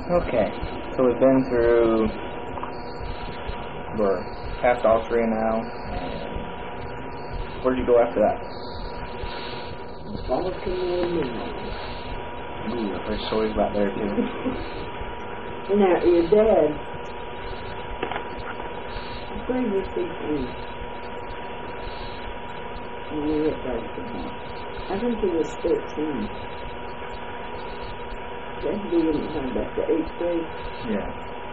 Okay, so we've been through, we're past Austria now, and where did you go after that? There's stories about there too. Now, your dad, where did you see him? When we were basketball. I think he was 13. That he didn't come back to 8th grade. Yeah.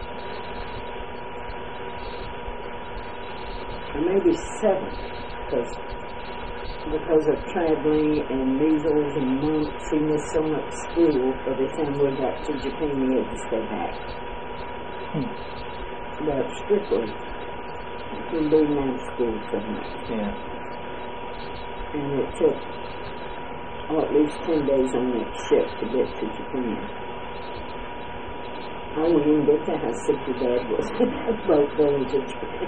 Or maybe 7th, because of traveling and measles and mumps, he missed so much school. By the time we got to Japan, he had to stay back. But strictly, from being out of school so much. Yeah. And it took at least 10 days on that ship to get to Japan. Oh, we didn't get to how sick your dad was. Both going to Japan.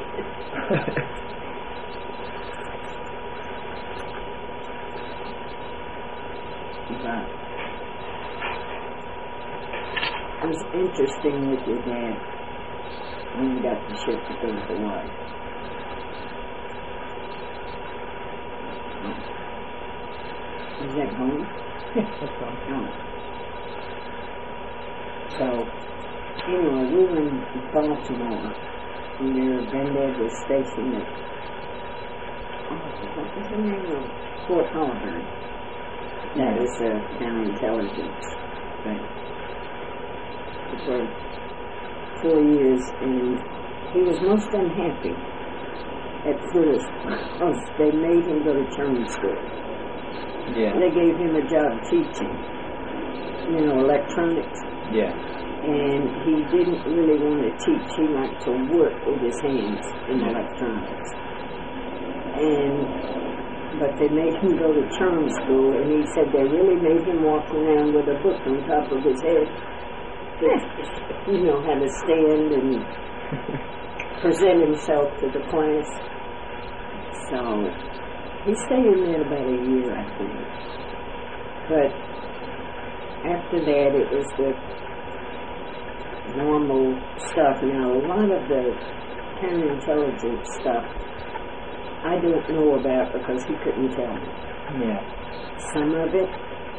But it was interesting with your dad when you got the ship to go to Hawaii. Is that going? Yeah, that's fine. Oh. So, anyway, we were in Baltimore near Granddad was stationed at, what was the name of Fort Howard? That was down intelligence thing. For 4 years, and he was most unhappy at first because they made him go to German school. Yeah. They gave him a job teaching, electronics. Yeah. And he didn't really want to teach. He liked to work with his hands in electronics. But they made him go to charm school, and he said they really made him walk around with a book on top of his head. How to stand and present himself to the class. So he stayed in there about a year, I think. But after that, it was the normal stuff. Now, a lot of the counterintelligence stuff I don't know about because he couldn't tell me. Yeah. Some of it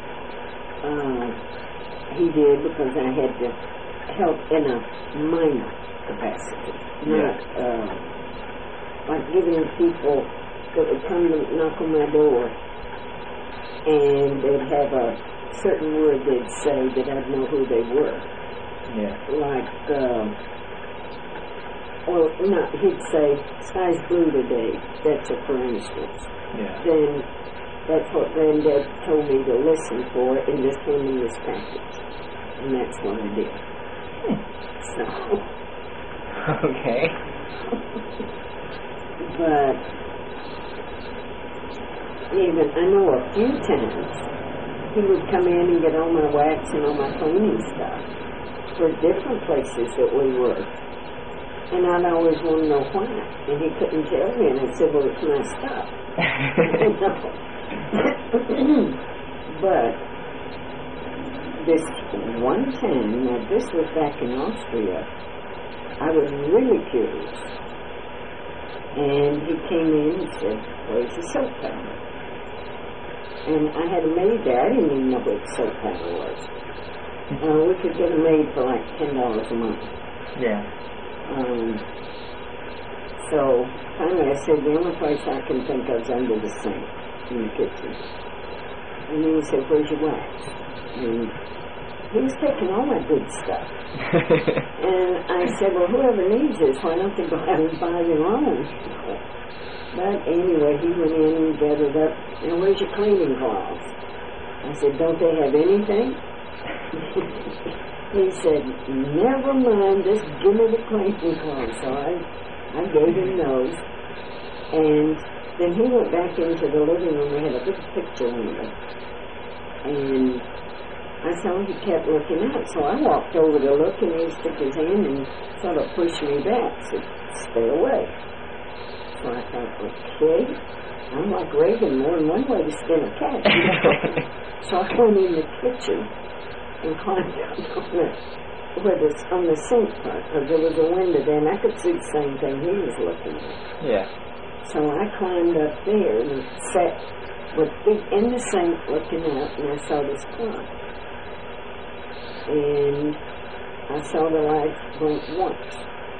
he did because I had to help in a minor capacity. Not like giving people that would come to knock on my door and they'd have a certain word they'd say that I'd know who they were. Yeah. Like, he'd say, sky's blue today. That's a for instance. Yeah. Then that's what Granddad told me to listen for and just hand me this package. And that's what I did. So. Okay. But even, I know a few times he would come in and get all my wax and all my cleaning stuff for different places that we were. And I'd always want to know why. And he couldn't tell me. And I said, well, it's my stuff. But this one time, now this was back in Austria, I was really curious. And he came in and said, where's the soap powder? And I had a maid there. I didn't even know what soap powder was. We could get a maid for like $10 a month. Yeah. So finally I said, the only place I can think of is under the sink in the kitchen. And then he said, where's your wax? And he was taking all my good stuff. And I said, well, whoever needs this, why don't they go out and buy their own? But anyway, he went in and gathered up, and where's your cleaning cloths? I said, don't they have anything? He said, never mind, just give me the cleaning cloths. So I gave him those. And then he went back into the living room. We had a big picture window. And I saw he kept looking out. So I walked over to look, and he stuck his hand and sort of pushed me back. Said, stay away. So I thought, okay, I'm like Reagan, more than one way to skin a cat. So I went in the kitchen and climbed down on on the sink part, because there was a window there, and I could see the same thing he was looking at. Yeah. So I climbed up there and sat with feet in the sink looking out, and I saw this car. And I saw the lights blink once.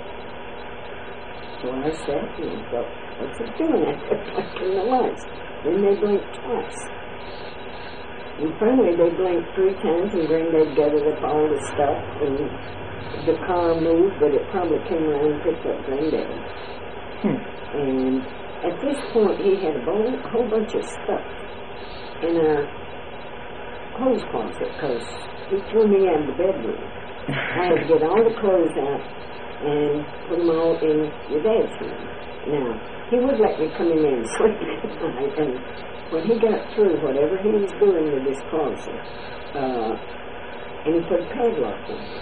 So I sat and I thought, what's it doing after blinking the lights? Then they blinked twice. And finally they blinked 3 times, and Granddad gathered up all the stuff, and the car moved, but it probably came around and picked up Granddad. And at this point he had a whole bunch of stuff in our clothes closet, because he threw me out of the bedroom. I had to get all the clothes out and put them all in your dad's room. Now, he would let me come in there and sleep at night, and when he got through whatever he was doing with this closet, and he put a padlock on it.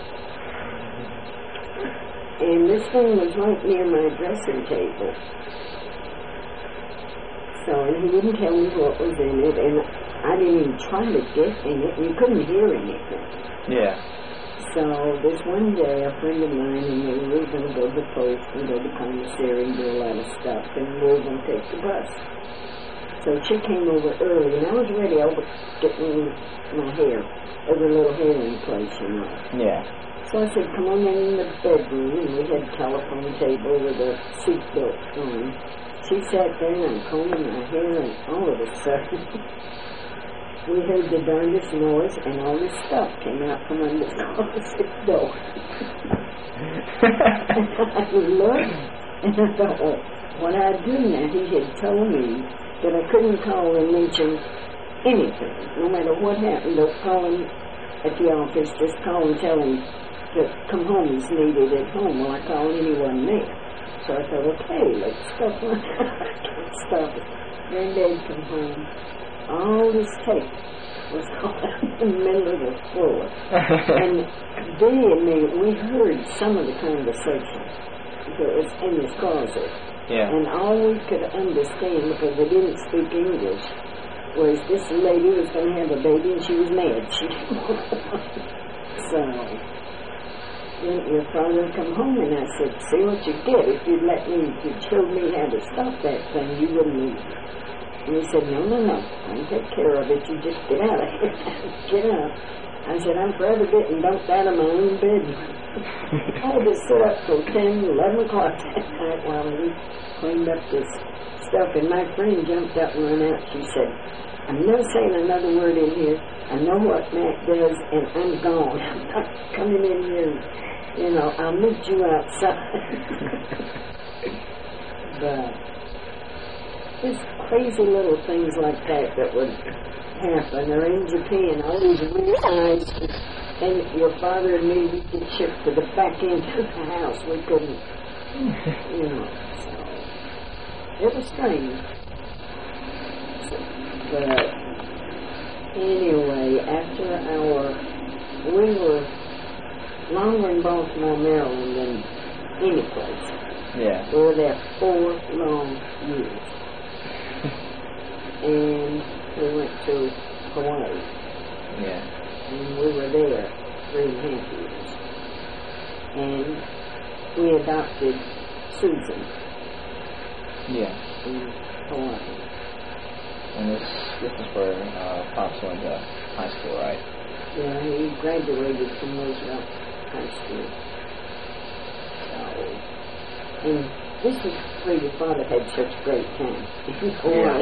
And this thing was right near my dressing table. So, and he wouldn't tell me what was in it, and I didn't even try to get in it, and you couldn't hear anything. Yeah. So this one day, a friend of mine and me, we were going to go to the post and go to the commissary and do a lot of stuff, and we were going to take the bus. So she came over early, and I was ready over getting my hair, every little hair in place, you know. Yeah. So I said, come on in the bedroom, and we had a telephone table with a seat built on. She sat there, and I'm combing my hair, and all of a sudden, we heard the darndest noise, and all this stuff came out from under the closet door. And I looked, and I thought, well, what I'd do now, he had told me that I couldn't call and mention anything, no matter what happened. Don't call him at the office, just call and tell him that come home is needed at home. Well, I called anyone there. So I thought, okay, let's stop. Stop it. Granddad come home. All this tape was caught up in the middle of the floor. And Dee and me, we heard some of the conversation that was in this closet. Yeah. And all we could understand, because we didn't speak English, was this lady was going to have a baby and she was mad. She didn't want one. So then your father come home, and I said, see what you get. If you'd let me, if you'd showed me how to stop that thing, you wouldn't leave. And he said, no, I can take care of it. You just get out of here. Get up. I said, I'm forever getting dumped out of my own bed. I had to sit up till 10, 11 o'clock that night while we cleaned up this stuff. And my friend jumped up and ran out. She said, I'm never saying another word in here. I know what Matt does, and I'm gone. I'm not coming in here. You know, I'll meet you outside. But just crazy little things like that would happen. Or in Japan, all these weird eyes. And your father and me, we get shipped to the back end of the house. We couldn't, you know. So it was strange. But anyway, after we were longer in Baltimore, Maryland than any place. Yeah. We were there 4 long years. And we went to Hawaii. Yeah. And we were there 3.5 years. And we adopted Susan. Yeah. In Hawaii. And this is where Pops went to high school, right? Yeah, he graduated from Roosevelt High School. So, and this is where your father had such a great time in Hawaii.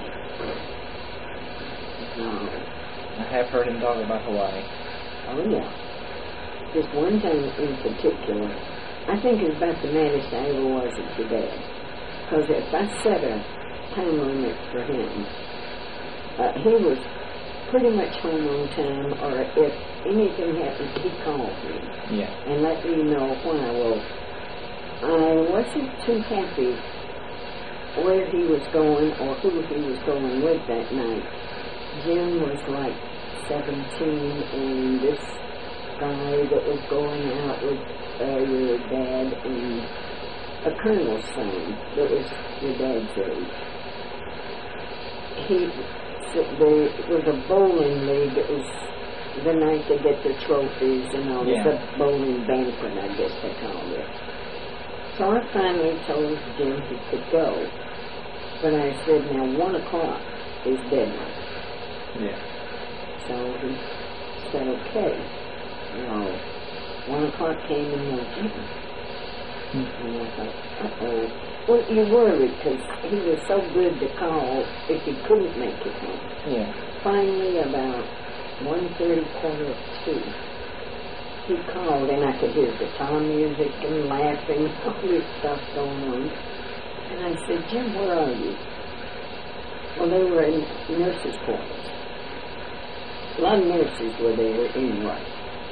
I have heard him talk about Hawaii. Oh, yeah. This one thing in particular, I think is about the maddest I ever was at your dad. Because if I set a time limit for him, he was pretty much home on time, or if anything happened, he called me. Yeah. And let me know why. Well, I wasn't too happy where he was going or who he was going with that night. Jim was like 17, and this guy that was going out with your dad and a colonel's son that was your dad's age. There was a bowling league that was the night they get their trophies and all this, Yeah. a bowling banquet, I guess they call it. So I finally told Jim he could go. But I said, now 1 o'clock is deadline. Yeah. So he said, okay. Well, 1 o'clock came and no Jim. And I thought, uh-oh. Well, you worried because he was so good to call if he couldn't make it home. Yeah. Finally, about 1:30, 1:45, he called and I could hear guitar music and laughing, all this stuff going on. And I said, Jim, where are you? Well, they were in nurses' quarters. A lot of nurses were there anyway.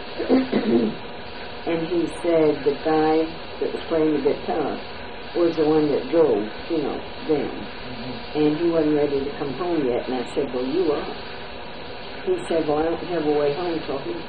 And he said the guy that was playing the guitar was the one that drove, them. And he wasn't ready to come home yet. And I said, well, you are. He said, well, I don't have a way home till he,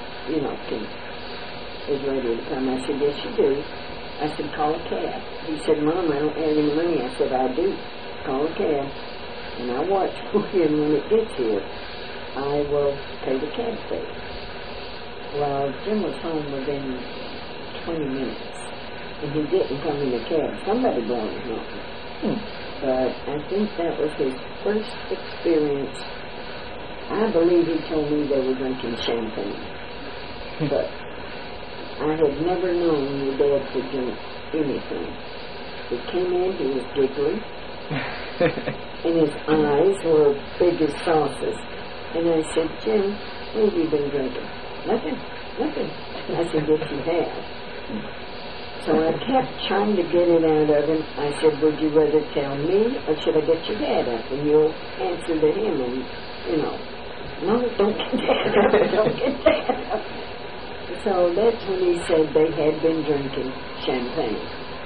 is ready to come. I said, yes, you do. I said, call a cab. He said, Mom, I don't have any money. I said, I do. Call a cab. And I watch for him when it gets here. I will pay the cab fare. Well, Jim was home within 20 minutes. And he didn't come in the cab. Somebody brought him home. But I think that was his first experience. I believe he told me they were drinking champagne. But I had never known your dad to drink anything. He came in, he was giggly, and his eyes were big as saucers. And I said, Jim, what have you been drinking? Nothing. I said, yes, you have. So I kept trying to get it out of him. I said, would you rather tell me, or should I get your dad up? And you'll answer to him, and, no, don't get dad up, don't get dad up. So that's when he said they had been drinking champagne.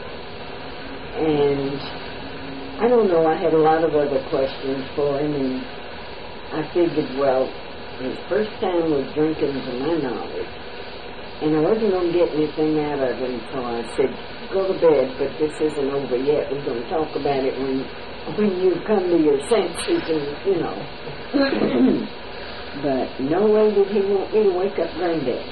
And I don't know, I had a lot of other questions for him, and I figured, well, his first time was drinking to my knowledge, and I wasn't going to get anything out of him, so I said, go to bed, but this isn't over yet. We're going to talk about it when you come to your senses and, But no way did he want me to wake up Granddad.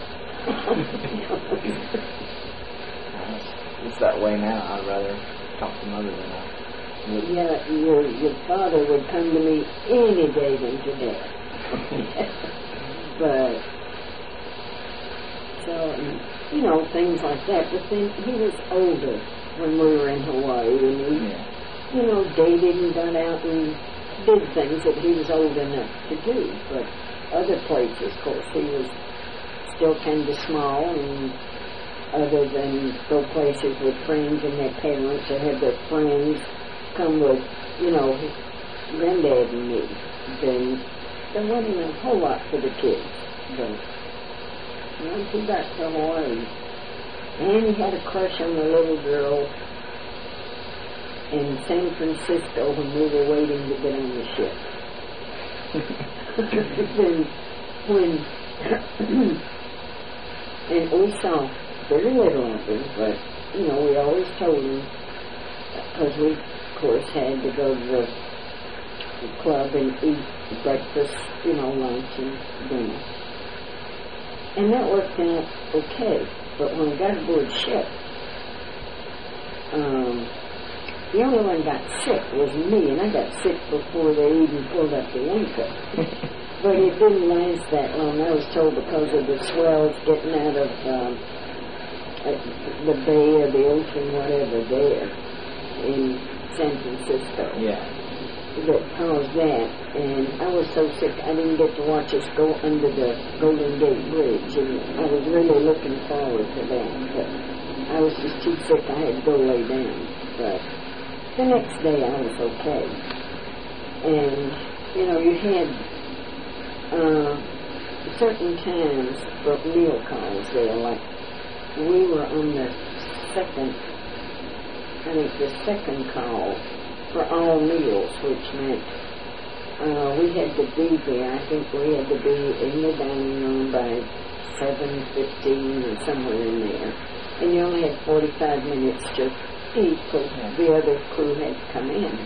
It's that way now. I'd rather talk to Mother than I would. Yeah, your father would come to me any day than today. But, so, things like that. But then he was older when we were in Hawaii, and he, dated and got out and did things that he was old enough to do. But other places, of course, he was still kind of small, and other than go places with friends and their parents, or have their friends come with, his Granddad and me, then there wasn't a whole lot for the kids. But once he got to Hawaii, and he had a crush on the little girl in San Francisco when we were waiting to get on the ship. And we saw very little of him, but, we always told him, because we, of course, had to go to the club and eat breakfast, lunch and dinner. And that worked out okay. But when we got aboard ship, the only one got sick was me, and I got sick before they even pulled up the anchor. But it didn't last that long. I was told because of the swells getting out of the bay or the ocean, whatever, there in San Francisco. Yeah. That caused that. And I was so sick I didn't get to watch us go under the Golden Gate Bridge. And I was really looking forward to that. But I was just too sick. I had to go lay down. But the next day I was okay. And, you had certain times for meal calls there, like we were on the second call for all meals, which meant we had to be there. I think we had to be in the dining room by 7:15 or somewhere in there. And you only had 45 minutes to eat because the other crew had to come in.